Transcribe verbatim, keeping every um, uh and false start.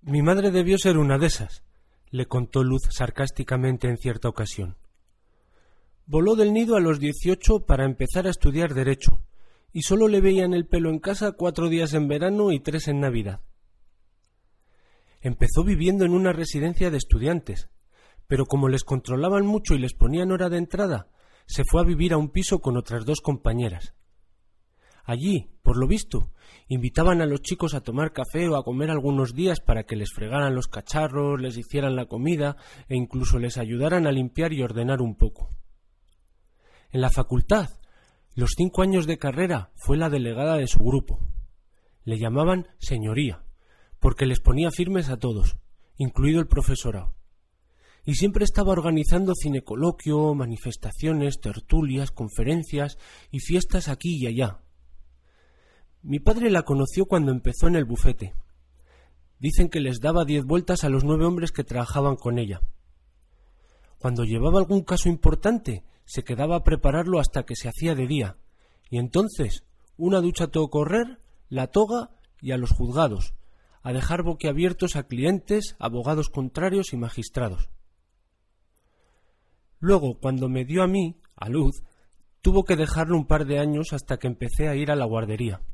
Mi madre debió ser una de esas, le contó Luz sarcásticamente en cierta ocasión. Voló del nido a los dieciocho para empezar a estudiar Derecho, y solo le veían el pelo en casa cuatro días en verano y tres en Navidad. Empezó viviendo en una residencia de estudiantes, pero como les controlaban mucho y les ponían hora de entrada, se fue a vivir a un piso con otras dos compañeras. Allí, por lo visto, invitaban a los chicos a tomar café o a comer algunos días para que les fregaran los cacharros, les hicieran la comida e incluso les ayudaran a limpiar y ordenar un poco. En la facultad, los cinco años de carrera, fue la delegada de su grupo. Le llamaban señoría, porque les ponía firmes a todos, incluido el profesorado. Y siempre estaba organizando cinecoloquio, manifestaciones, tertulias, conferencias y fiestas aquí y allá. Mi padre la conoció cuando empezó en el bufete. Dicen que les daba diez vueltas a los nueve hombres que trabajaban con ella. Cuando llevaba algún caso importante, se quedaba a prepararlo hasta que se hacía de día, y entonces una ducha a todo correr, la toga y a los juzgados, a dejar boquiabiertos a clientes, abogados contrarios y magistrados. Luego, cuando me dio a mí, a Luz, tuvo que dejarlo un par de años hasta que empecé a ir a la guardería.